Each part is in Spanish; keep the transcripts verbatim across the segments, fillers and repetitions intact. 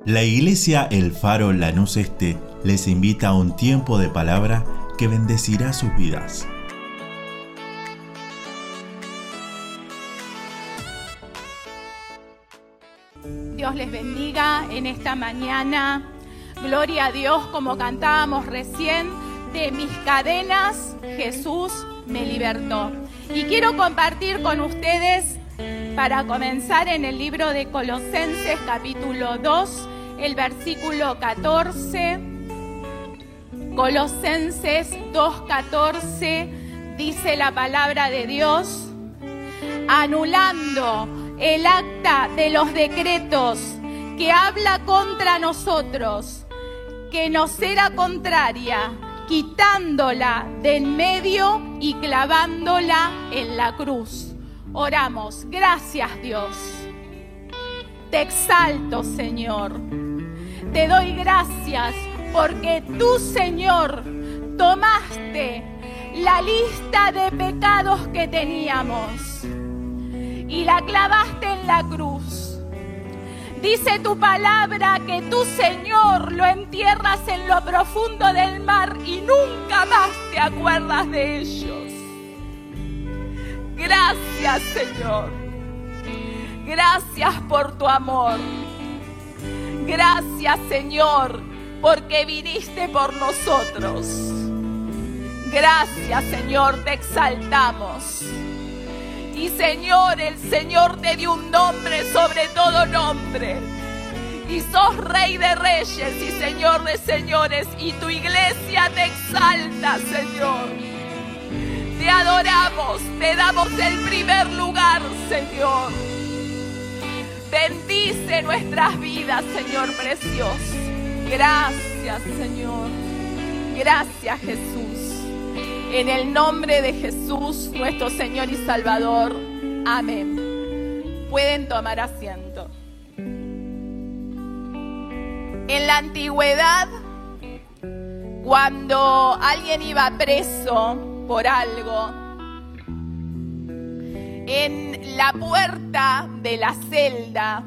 La Iglesia El Faro Lanús Este les invita a un tiempo de palabra que bendecirá sus vidas. Dios les bendiga en esta mañana. Gloria a Dios, como cantábamos recién, de mis cadenas Jesús me libertó. Y quiero compartir con ustedes, para comenzar, en el libro de Colosenses capítulo dos, el versículo catorce. Colosenses dos catorce dice la palabra de Dios: anulando el acta de los decretos que habla contra nosotros, que nos era contraria, quitándola del medio y clavándola en la cruz. Oramos. Gracias, Dios. Te exalto, Señor. Te doy gracias porque tú, Señor, tomaste la lista de pecados que teníamos y la clavaste en la cruz. Dice tu palabra que tú, Señor, lo entierras en lo profundo del mar y nunca más te acuerdas de ellos. Gracias, Señor. Gracias por tu amor. Gracias, Señor, porque viniste por nosotros. Gracias, Señor, te exaltamos. Y Señor, el Señor te dio un nombre sobre todo nombre. Y sos Rey de Reyes y Señor de Señores. Y tu iglesia te exalta, Señor. Te adoramos, te damos el primer lugar, Señor. Bendice nuestras vidas, Señor precioso. Gracias, Señor. Gracias, Jesús. En el nombre de Jesús, nuestro Señor y Salvador. Amén. Pueden tomar asiento. En la antigüedad, cuando alguien iba preso por algo, en la puerta de la celda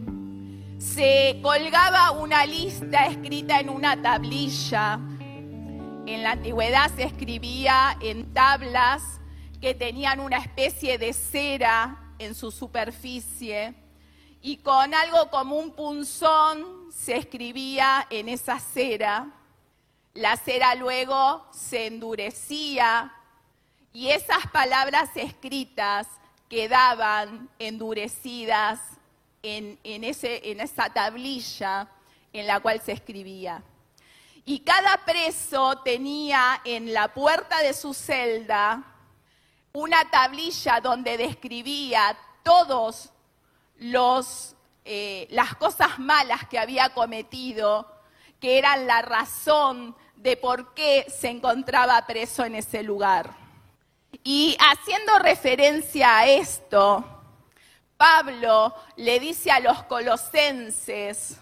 se colgaba una lista escrita en una tablilla. En la antigüedad se escribía en tablas que tenían una especie de cera en su superficie y con algo como un punzón se escribía en esa cera. La cera luego se endurecía y esas palabras escritas quedaban endurecidas en, en, ese, en esa tablilla en la cual se escribía. Y cada preso tenía en la puerta de su celda una tablilla donde describía todos los eh, las cosas malas que había cometido, que eran la razón de por qué se encontraba preso en ese lugar. Y haciendo referencia a esto, Pablo le dice a los colosenses,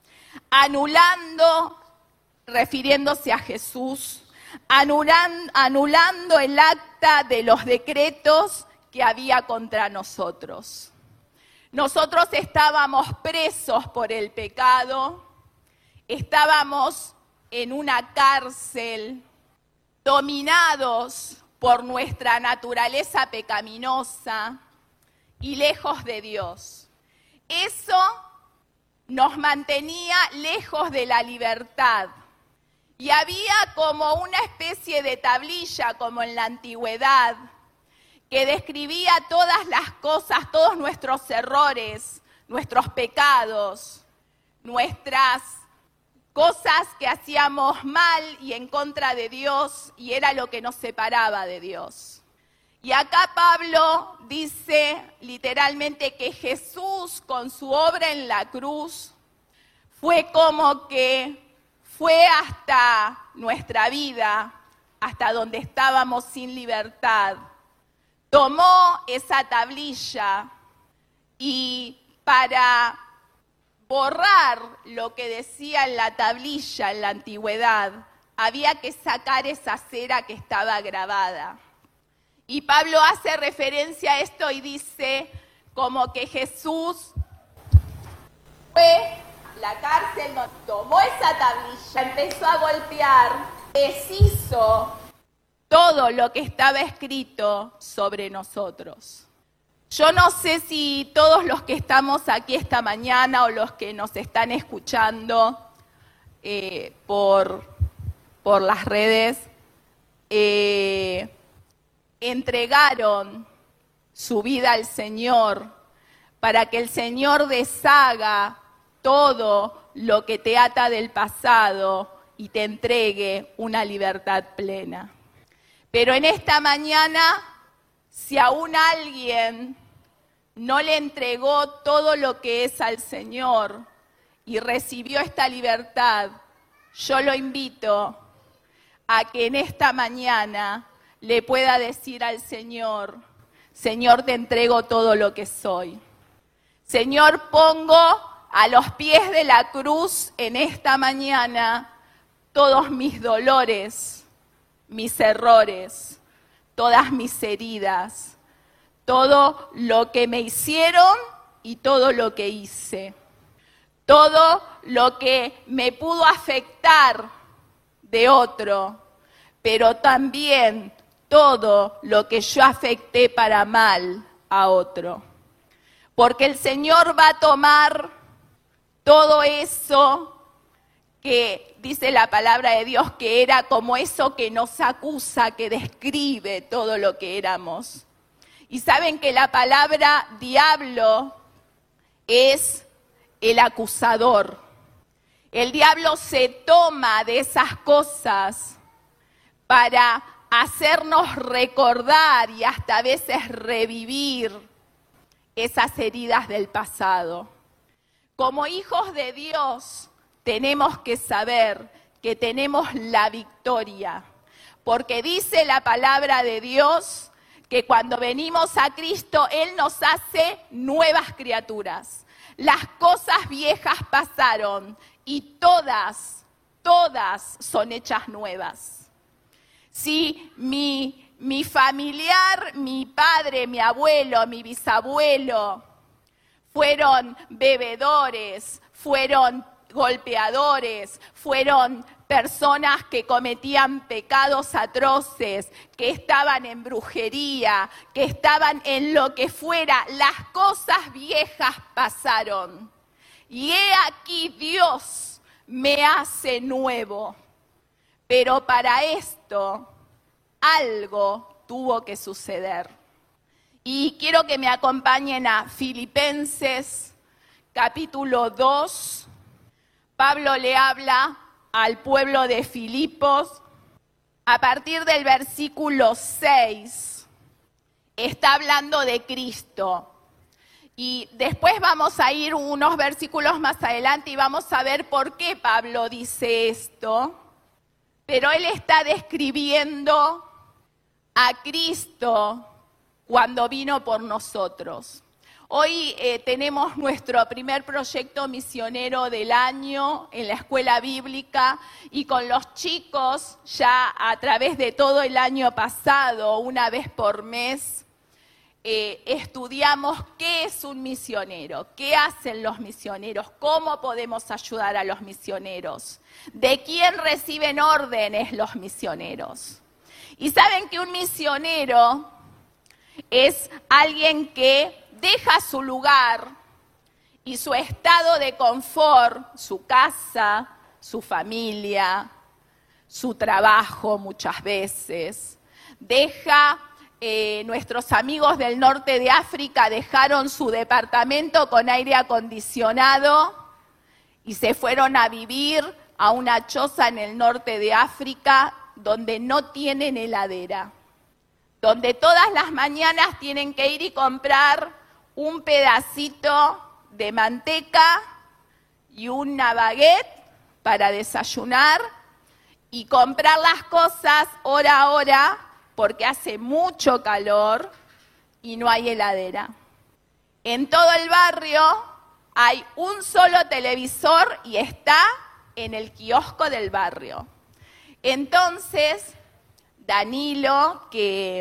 anulando, refiriéndose a Jesús, anulando, anulando el acta de los decretos que había contra nosotros. Nosotros estábamos presos por el pecado, estábamos en una cárcel, dominados por nuestra naturaleza pecaminosa y lejos de Dios. Eso nos mantenía lejos de la libertad. Y había como una especie de tablilla, como en la antigüedad, que describía todas las cosas, todos nuestros errores, nuestros pecados, nuestras cosas que hacíamos mal y en contra de Dios, y era lo que nos separaba de Dios. Y acá Pablo dice literalmente que Jesús, con su obra en la cruz, fue como que fue hasta nuestra vida, hasta donde estábamos sin libertad. Tomó esa tablilla y para borrar lo que decía en la tablilla en la antigüedad, había que sacar esa cera que estaba grabada. Y Pablo hace referencia a esto y dice como que Jesús fue la cárcel, nos tomó esa tablilla, empezó a golpear, deshizo todo lo que estaba escrito sobre nosotros. Yo no sé si todos los que estamos aquí esta mañana o los que nos están escuchando eh, por, por las redes eh, entregaron su vida al Señor para que el Señor deshaga todo lo que te ata del pasado y te entregue una libertad plena. Pero en esta mañana, si aún alguien no le entregó todo lo que es al Señor y recibió esta libertad, yo lo invito a que en esta mañana le pueda decir al Señor: Señor, te entrego todo lo que soy. Señor, pongo a los pies de la cruz en esta mañana todos mis dolores, mis errores, todas mis heridas, todo lo que me hicieron y todo lo que hice, todo lo que me pudo afectar de otro, pero también todo lo que yo afecté para mal a otro. Porque el Señor va a tomar todo eso que dice la palabra de Dios que era como eso que nos acusa, que describe todo lo que éramos. Y saben que la palabra diablo es el acusador. El diablo se toma de esas cosas para hacernos recordar y hasta a veces revivir esas heridas del pasado. Como hijos de Dios tenemos que saber que tenemos la victoria, porque dice la palabra de Dios que cuando venimos a Cristo, Él nos hace nuevas criaturas. Las cosas viejas pasaron y todas, todas son hechas nuevas. Si mi Mi familiar, mi padre, mi abuelo, mi bisabuelo fueron bebedores, fueron golpeadores, fueron personas que cometían pecados atroces, que estaban en brujería, que estaban en lo que fuera, las cosas viejas pasaron. Y he aquí Dios me hace nuevo. Pero para esto algo tuvo que suceder. Y quiero que me acompañen a Filipenses, capítulo dos. Pablo le habla al pueblo de Filipos. A partir del versículo seis, está hablando de Cristo. Y después vamos a ir unos versículos más adelante y vamos a ver por qué Pablo dice esto. Pero él está describiendo a Cristo cuando vino por nosotros. Hoy eh, tenemos nuestro primer proyecto misionero del año en la escuela bíblica y con los chicos ya a través de todo el año pasado, una vez por mes, eh, estudiamos qué es un misionero, qué hacen los misioneros, cómo podemos ayudar a los misioneros, de quién reciben órdenes los misioneros. Y saben que un misionero es alguien que deja su lugar y su estado de confort, su casa, su familia, su trabajo muchas veces. Deja, eh, nuestros amigos del norte de África dejaron su departamento con aire acondicionado y se fueron a vivir a una choza en el norte de África donde no tienen heladera, donde todas las mañanas tienen que ir y comprar un pedacito de manteca y una baguette para desayunar y comprar las cosas hora a hora porque hace mucho calor y no hay heladera. En todo el barrio hay un solo televisor y está en el kiosco del barrio. Entonces, Danilo, que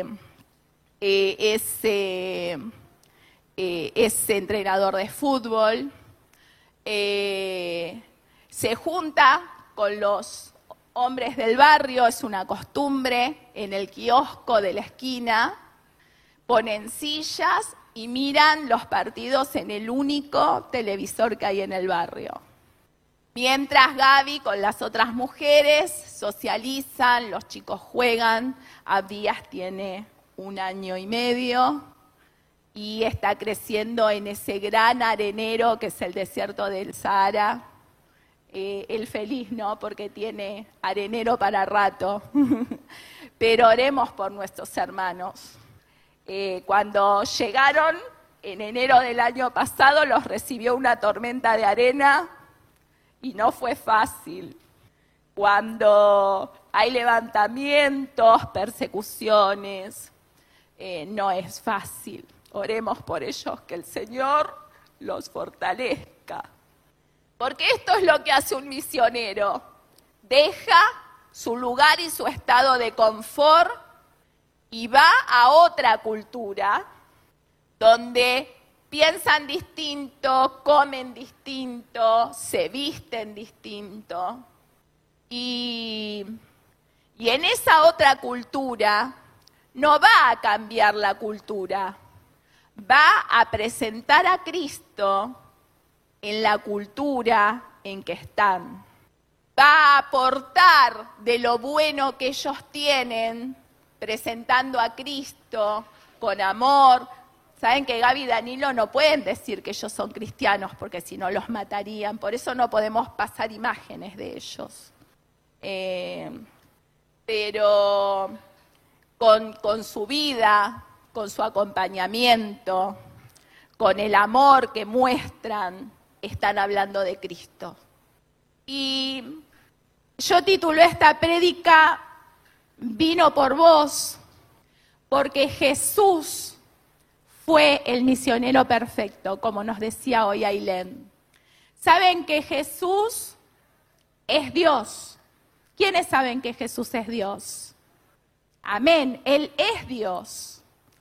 eh, es, eh, eh, es entrenador de fútbol, eh, se junta con los hombres del barrio, es una costumbre, en el kiosco de la esquina, ponen sillas y miran los partidos en el único televisor que hay en el barrio. Mientras Gaby con las otras mujeres socializan, los chicos juegan. Abdías tiene un año y medio y está creciendo en ese gran arenero que es el desierto del Sahara. Eh, él feliz, ¿no? Porque tiene arenero para rato. Pero oremos por nuestros hermanos. Eh, cuando llegaron en enero del año pasado, los recibió una tormenta de arena. Y no fue fácil. Cuando hay levantamientos, persecuciones, eh, no es fácil. Oremos por ellos, que el Señor los fortalezca. Porque esto es lo que hace un misionero. Deja su lugar y su estado de confort y va a otra cultura donde piensan distinto, comen distinto, se visten distinto. Y, y en esa otra cultura no va a cambiar la cultura, va a presentar a Cristo en la cultura en que están. Va a aportar de lo bueno que ellos tienen, presentando a Cristo con amor. Saben que Gaby y Danilo no pueden decir que ellos son cristianos porque si no los matarían, por eso no podemos pasar imágenes de ellos. Eh, pero con, con su vida, con su acompañamiento, con el amor que muestran, están hablando de Cristo. Y yo titulé esta prédica Vino por vos, porque Jesús fue el misionero perfecto, como nos decía hoy Ailén. ¿Saben que Jesús es Dios? ¿Quiénes saben que Jesús es Dios? Amén, Él es Dios.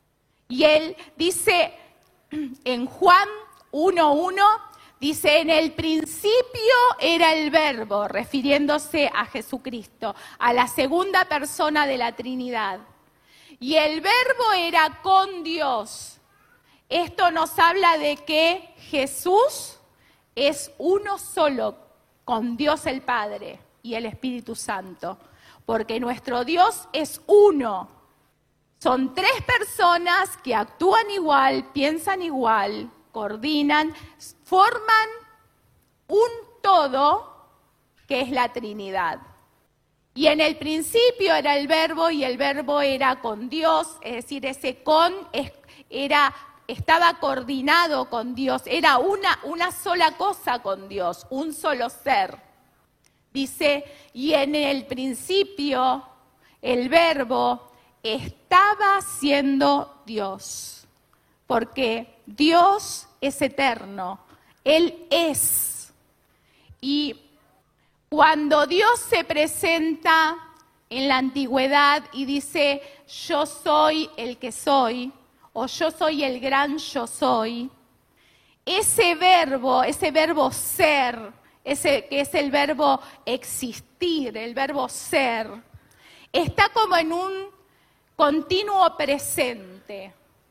Y Él dice en Juan uno uno, dice, en el principio era el Verbo, refiriéndose a Jesucristo, a la segunda persona de la Trinidad. Y el Verbo era con Dios. Esto nos habla de que Jesús es uno solo con Dios el Padre y el Espíritu Santo, porque nuestro Dios es uno. Son tres personas que actúan igual, piensan igual, coordinan, forman un todo que es la Trinidad. Y en el principio era el Verbo y el Verbo era con Dios, es decir, ese con era... estaba coordinado con Dios, era una, una sola cosa con Dios, un solo ser. Dice, y en el principio el Verbo estaba siendo Dios, porque Dios es eterno, Él es. Y cuando Dios se presenta en la antigüedad y dice, yo soy el que soy, o yo soy el gran yo soy, ese verbo, ese verbo ser, ese que es el verbo existir, el verbo ser, está como en un continuo presente.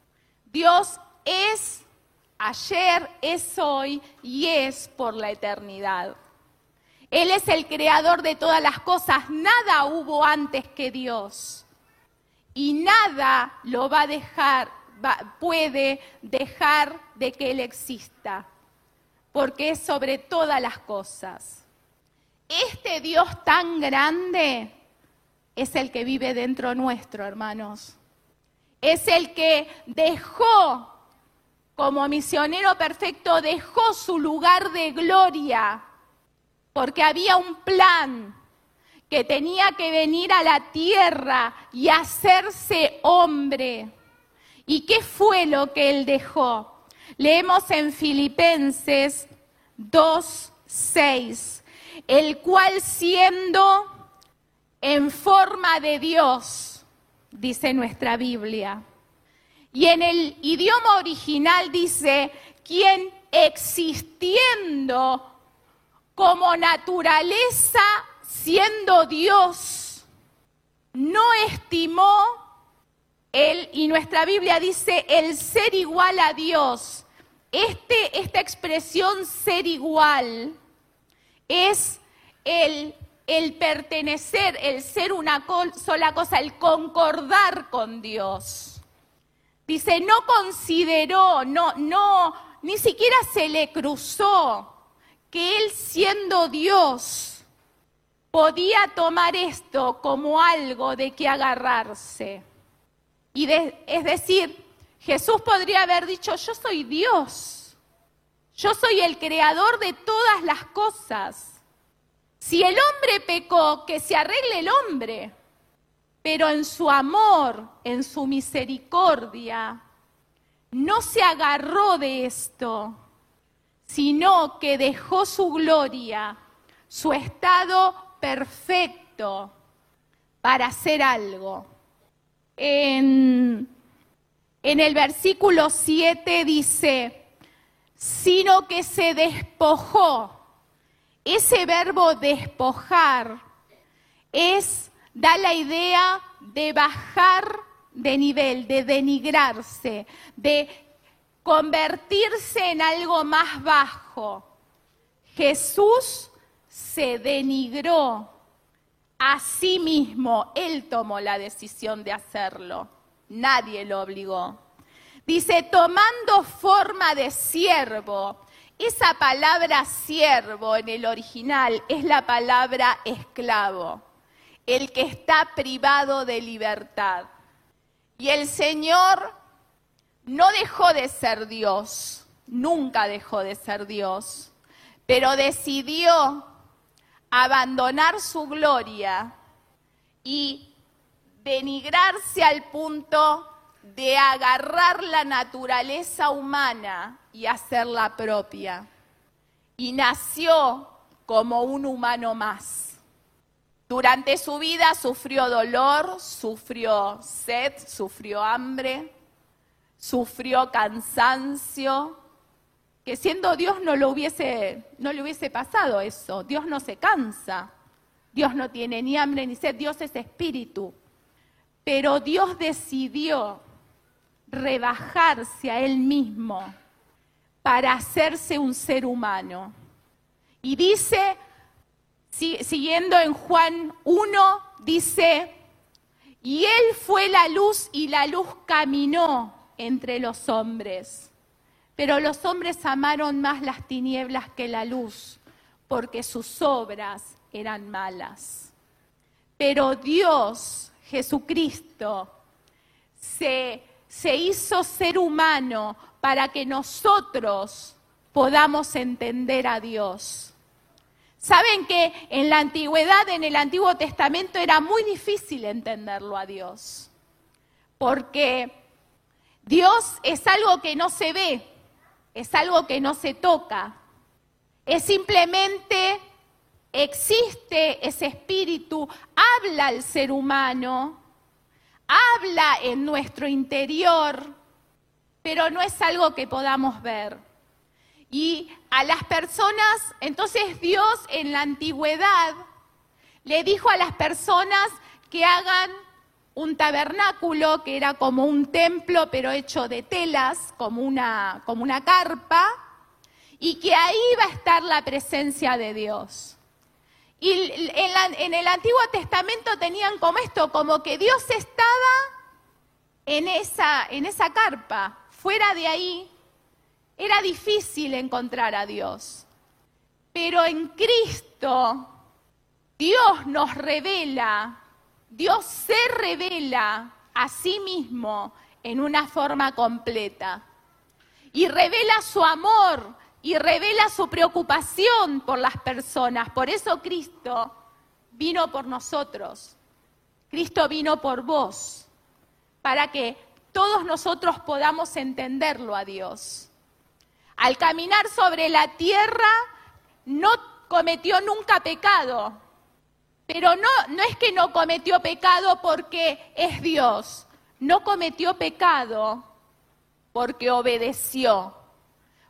Dios es ayer, es hoy y es por la eternidad. Él es el creador de todas las cosas, nada hubo antes que Dios y nada lo va a dejar. Va, puede dejar de que Él exista, porque es sobre todas las cosas. Este Dios tan grande es el que vive dentro nuestro, hermanos. Es el que dejó, como misionero perfecto, dejó su lugar de gloria, porque había un plan que tenía que venir a la tierra y hacerse hombre. ¿Y qué fue lo que Él dejó? Leemos en Filipenses dos seis, el cual siendo en forma de Dios, dice nuestra Biblia, y en el idioma original dice, quien existiendo como naturaleza, siendo Dios, no estimó él, y nuestra Biblia dice, el ser igual a Dios. Este, esta expresión ser igual es el, el pertenecer, el ser una sola cosa, el concordar con Dios. Dice, no consideró, no, no, ni siquiera se le cruzó que él siendo Dios podía tomar esto como algo de que agarrarse. Y de, es decir, Jesús podría haber dicho, yo soy Dios, yo soy el creador de todas las cosas. Si el hombre pecó, que se arregle el hombre, pero en su amor, en su misericordia, no se agarró de esto, sino que dejó su gloria, su estado perfecto para hacer algo. En, en el versículo siete dice, sino que se despojó. Ese verbo despojar es, da la idea de bajar de nivel, de denigrarse, de convertirse en algo más bajo. Jesús se denigró a sí mismo, él tomó la decisión de hacerlo, nadie lo obligó. Dice, tomando forma de siervo. Esa palabra siervo en el original es la palabra esclavo, el que está privado de libertad. Y el Señor no dejó de ser Dios, nunca dejó de ser Dios, pero decidió abandonar su gloria y denigrarse al punto de agarrar la naturaleza humana y hacerla propia. Y nació como un humano más. Durante su vida sufrió dolor, sufrió sed, sufrió hambre, sufrió cansancio, que siendo Dios no lo hubiese, no le hubiese pasado eso. Dios no se cansa, Dios no tiene ni hambre ni sed, Dios es espíritu. Pero Dios decidió rebajarse a Él mismo para hacerse un ser humano. Y dice, si, siguiendo en Juan uno, dice, y Él fue la luz y la luz caminó entre los hombres. Pero los hombres amaron más las tinieblas que la luz, porque sus obras eran malas. Pero Dios, Jesucristo, se, se hizo ser humano para que nosotros podamos entender a Dios. Saben que en la antigüedad, en el Antiguo Testamento, era muy difícil entenderlo a Dios, porque Dios es algo que no se ve, es algo que no se toca, es simplemente, existe ese espíritu, habla al ser humano, habla en nuestro interior, pero no es algo que podamos ver. Y a las personas, entonces Dios en la antigüedad le dijo a las personas que hagan un tabernáculo, que era como un templo, pero hecho de telas, como una, como una carpa, y que ahí iba a estar la presencia de Dios. Y en, la, en el Antiguo Testamento tenían como esto, como que Dios estaba en esa, en esa carpa. Fuera de ahí era difícil encontrar a Dios. Pero en Cristo, Dios nos revela, Dios se revela a sí mismo en una forma completa. Y revela su amor, y revela su preocupación por las personas. Por eso Cristo vino por nosotros. Cristo vino por vos, para que todos nosotros podamos entenderlo a Dios. Al caminar sobre la tierra, no cometió nunca pecado. Pero no, no es que no cometió pecado porque es Dios. No cometió pecado porque obedeció.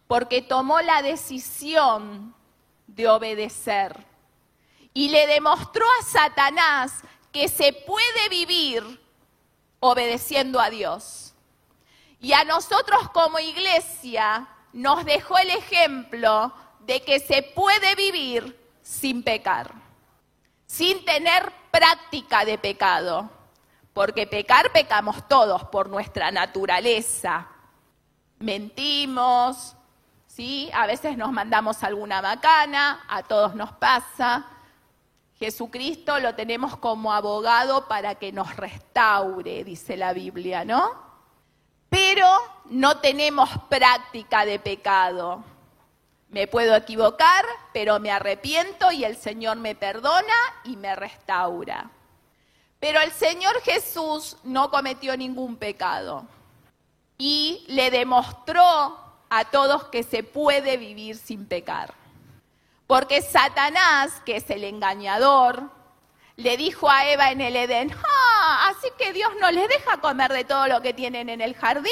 porque tomó la decisión de obedecer y le demostró a Satanás que se puede vivir obedeciendo a Dios. Y a nosotros como iglesia nos dejó el ejemplo de que se puede vivir sin pecar, sin tener práctica de pecado, porque pecar pecamos todos por nuestra naturaleza. Mentimos, ¿sí? A veces nos mandamos alguna macana, a todos nos pasa. Jesucristo lo tenemos como abogado para que nos restaure, dice la Biblia, ¿no? Pero no tenemos práctica de pecado. Me puedo equivocar, pero me arrepiento y el Señor me perdona y me restaura. Pero el Señor Jesús no cometió ningún pecado y le demostró a todos que se puede vivir sin pecar. Porque Satanás, que es el engañador, le dijo a Eva en el Edén, ah, así que Dios no les deja comer de todo lo que tienen en el jardín.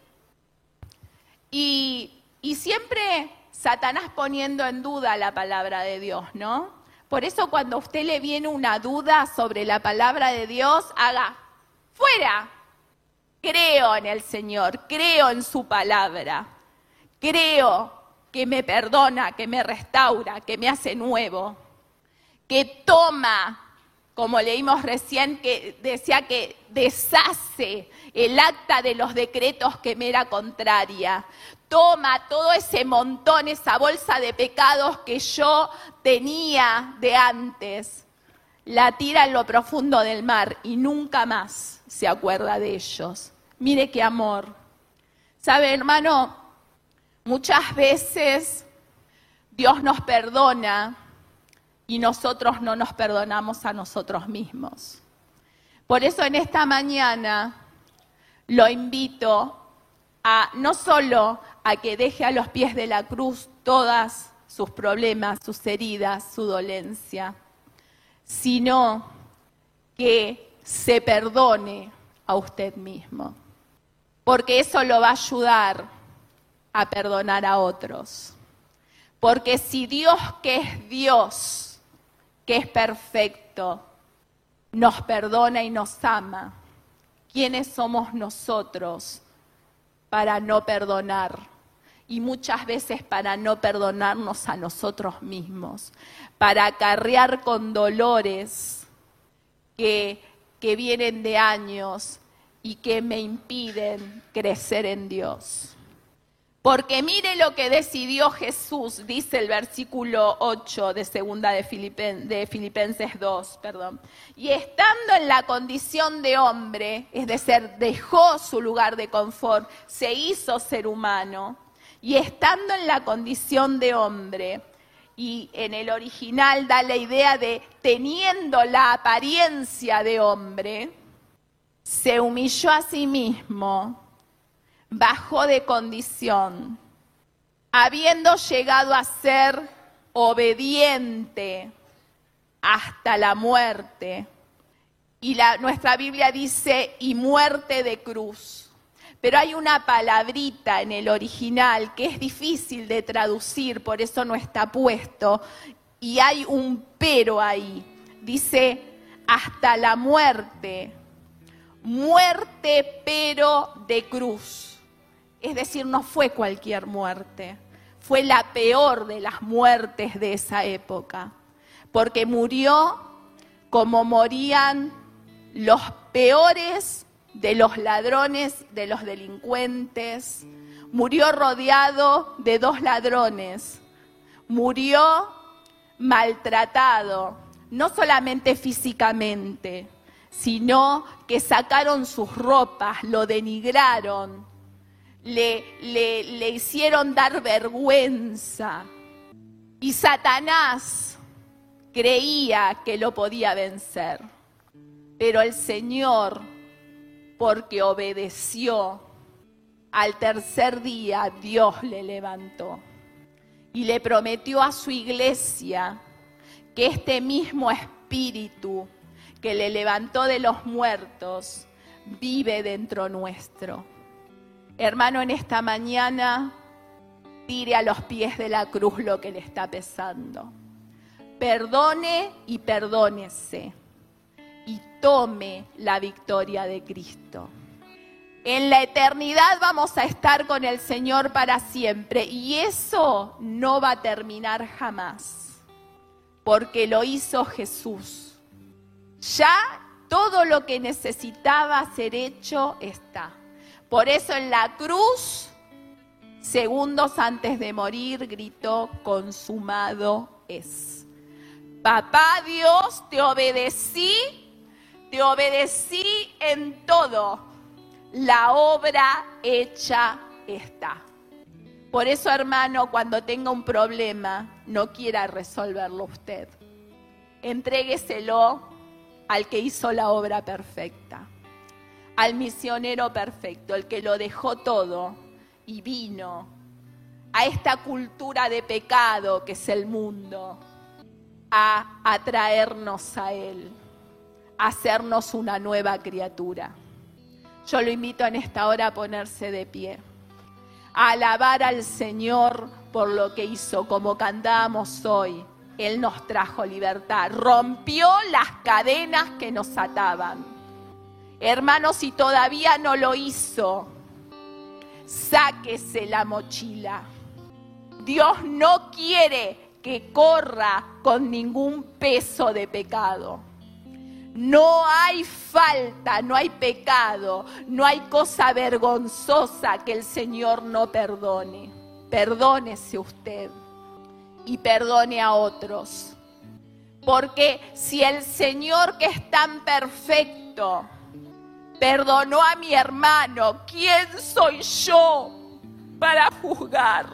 Y, y siempre Satanás poniendo en duda la palabra de Dios, ¿no? Por eso cuando a usted le viene una duda sobre la palabra de Dios, haga, fuera. Creo en el Señor, creo en su palabra, creo que me perdona, que me restaura, que me hace nuevo, que toma, como leímos recién, que decía que deshace el acta de los decretos que me era contraria. Toma todo ese montón, esa bolsa de pecados que yo tenía de antes, la tira en lo profundo del mar y nunca más se acuerda de ellos. Mire qué amor. ¿Sabe, hermano? Muchas veces Dios nos perdona y nosotros no nos perdonamos a nosotros mismos. Por eso en esta mañana lo invito a no solo a que deje a los pies de la cruz todas sus problemas, sus heridas, su dolencia, sino que se perdone a usted mismo, porque eso lo va a ayudar a perdonar a otros. Porque si Dios, que es Dios, que es perfecto, nos perdona y nos ama, ¿quiénes somos nosotros para no perdonar? Y muchas veces para no perdonarnos a nosotros mismos, para acarrear con dolores que, que vienen de años y que me impiden crecer en Dios. Porque mire lo que decidió Jesús, dice el versículo ocho de segunda de, Filipen, de Filipenses dos, perdón. Y estando en la condición de hombre, es decir, dejó su lugar de confort, se hizo ser humano, y estando en la condición de hombre, y en el original da la idea de teniendo la apariencia de hombre, se humilló a sí mismo, bajó de condición, habiendo llegado a ser obediente hasta la muerte. Y la, nuestra Biblia dice, y muerte de cruz. Pero hay una palabrita en el original que es difícil de traducir, por eso no está puesto. Y hay un pero ahí. Dice, hasta la muerte. Muerte pero de cruz. Es decir, no fue cualquier muerte, fue la peor de las muertes de esa época, porque murió como morían los peores de los ladrones, de los delincuentes, murió rodeado de dos ladrones, murió maltratado, no solamente físicamente, sino que sacaron sus ropas, lo denigraron, Le, le, le hicieron dar vergüenza. Y Satanás creía que lo podía vencer. Pero el Señor, porque obedeció, al tercer día Dios le levantó. Y le prometió a su iglesia que este mismo Espíritu que le levantó de los muertos vive dentro nuestro. Hermano, en esta mañana tire a los pies de la cruz lo que le está pesando. Perdone y perdónese y tome la victoria de Cristo. En la eternidad vamos a estar con el Señor para siempre y eso no va a terminar jamás, porque lo hizo Jesús. Ya todo lo que necesitaba ser hecho está. Por eso en la cruz, segundos antes de morir, gritó: consumado es. Papá Dios, te obedecí, te obedecí en todo. La obra hecha está. Por eso, hermano, cuando tenga un problema, no quiera resolverlo usted. Entrégueselo al que hizo la obra perfecta, al misionero perfecto, el que lo dejó todo y vino a esta cultura de pecado que es el mundo, a atraernos a Él, a hacernos una nueva criatura. Yo lo invito en esta hora a ponerse de pie, a alabar al Señor por lo que hizo, como cantábamos hoy. Él nos trajo libertad, rompió las cadenas que nos ataban. Hermanos, si todavía no lo hizo, sáquese la mochila. Dios no quiere que corra con ningún peso de pecado. No hay falta, no hay pecado, no hay cosa vergonzosa que el Señor no perdone. Perdónese usted y perdone a otros. Porque si el Señor, que es tan perfecto, perdonó a mi hermano, ¿quién soy yo para juzgar?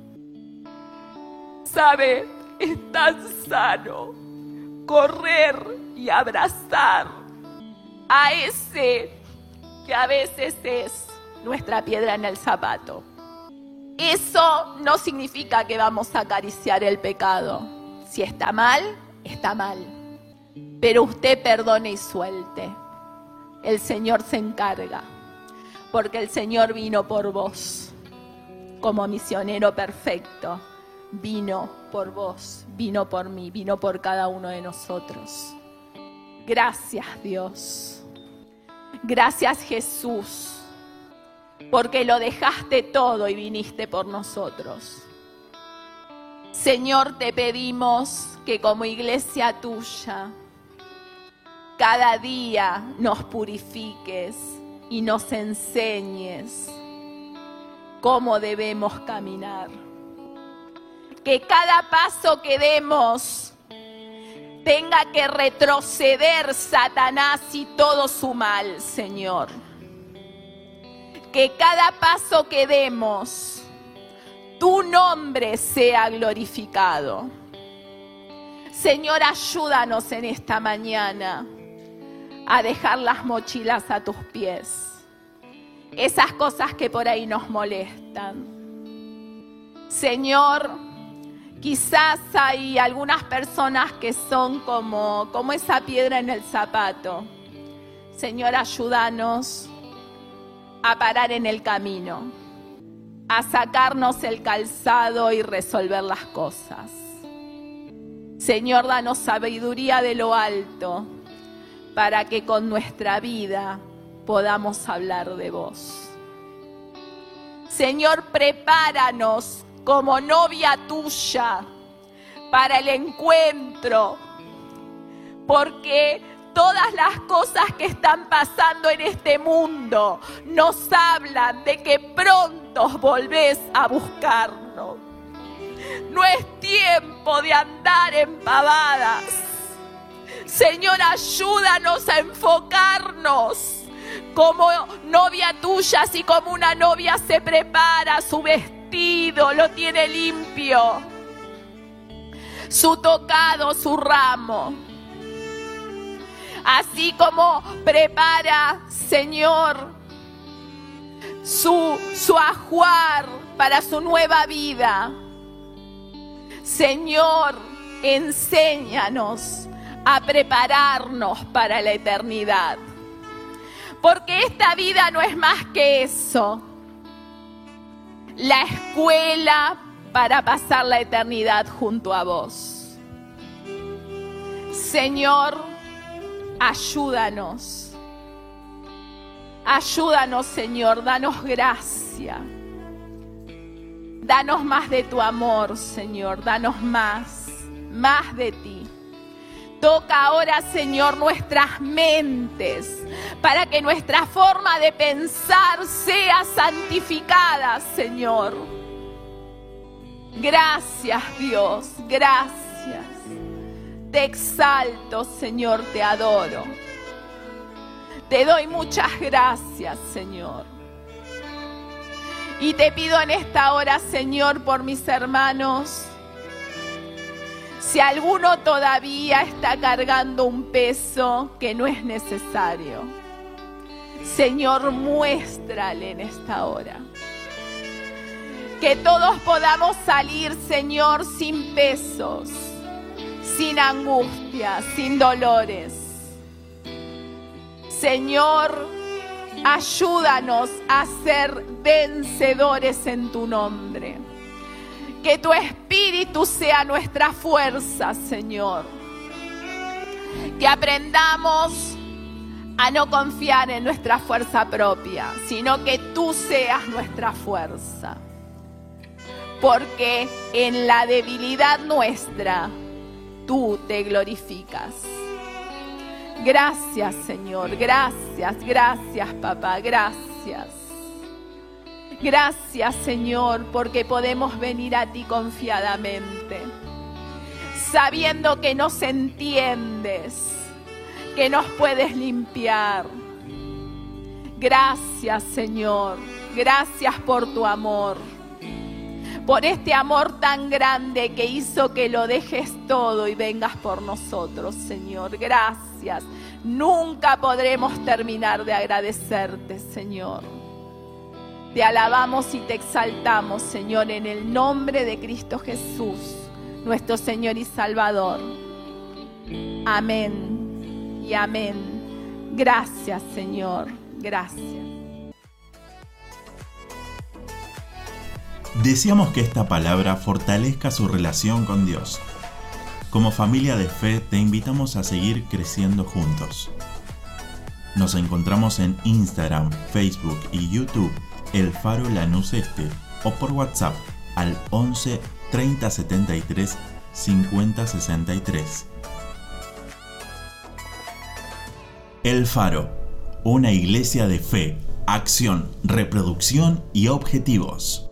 ¿Sabe? Es tan sano correr y abrazar a ese que a veces es nuestra piedra en el zapato. Eso no significa que vamos a acariciar el pecado. Si está mal, está mal. Pero usted perdone y suelte. El Señor se encarga, porque el Señor vino por vos, como misionero perfecto. Vino por vos, vino por mí, vino por cada uno de nosotros. Gracias, Dios. Gracias, Jesús, porque lo dejaste todo y viniste por nosotros. Señor, te pedimos que como iglesia tuya, cada día nos purifiques y nos enseñes cómo debemos caminar. Que cada paso que demos tenga que retroceder Satanás y todo su mal, Señor. Que cada paso que demos, tu nombre sea glorificado. Señor, ayúdanos en esta mañana a dejar las mochilas a tus pies. Esas cosas que por ahí nos molestan. Señor, quizás hay algunas personas que son como, como esa piedra en el zapato. Señor, ayúdanos a parar en el camino, a sacarnos el calzado y resolver las cosas. Señor, danos sabiduría de lo alto para que con nuestra vida podamos hablar de vos. Señor, prepáranos como novia tuya para el encuentro, porque todas las cosas que están pasando en este mundo nos hablan de que pronto volvés a buscarnos. No es tiempo de andar en pavadas. Señor, ayúdanos a enfocarnos como novia tuya, así como una novia se prepara su vestido, lo tiene limpio, su tocado, su ramo. Así como prepara, Señor, su, su ajuar para su nueva vida. Señor, enséñanos a prepararnos para la eternidad. Porque esta vida no es más que eso. La escuela para pasar la eternidad junto a vos. Señor, ayúdanos. Ayúdanos, Señor, danos gracia. Danos más de tu amor, Señor, danos más, más de ti. Toca ahora, Señor, nuestras mentes, para que nuestra forma de pensar sea santificada, Señor. Gracias, Dios, gracias. Te exalto, Señor, te adoro. Te doy muchas gracias, Señor. Y te pido en esta hora, Señor, por mis hermanos, si alguno todavía está cargando un peso que no es necesario, Señor, muéstrale en esta hora. Que todos podamos salir, Señor, sin pesos, sin angustias, sin dolores. Señor, ayúdanos a ser vencedores en tu nombre. Que tu Espíritu sea nuestra fuerza, Señor. Que aprendamos a no confiar en nuestra fuerza propia, sino que tú seas nuestra fuerza. Porque en la debilidad nuestra, tú te glorificas. Gracias, Señor, gracias, gracias, papá, gracias. Gracias, Señor, porque podemos venir a ti confiadamente, sabiendo que nos entiendes, que nos puedes limpiar. Gracias, Señor, gracias por tu amor, por este amor tan grande que hizo que lo dejes todo y vengas por nosotros, Señor. Gracias. Nunca podremos terminar de agradecerte, Señor. Te alabamos y te exaltamos, Señor, en el nombre de Cristo Jesús, nuestro Señor y Salvador. Amén y amén. Gracias, Señor. Gracias. Deseamos que esta palabra fortalezca su relación con Dios. Como familia de fe te invitamos a seguir creciendo juntos. Nos encontramos en Instagram, Facebook y YouTube, El Faro Lanús Este, o por WhatsApp al once treinta setenta y tres cincuenta sesenta y tres. El Faro, una iglesia de fe, acción, reproducción y objetivos.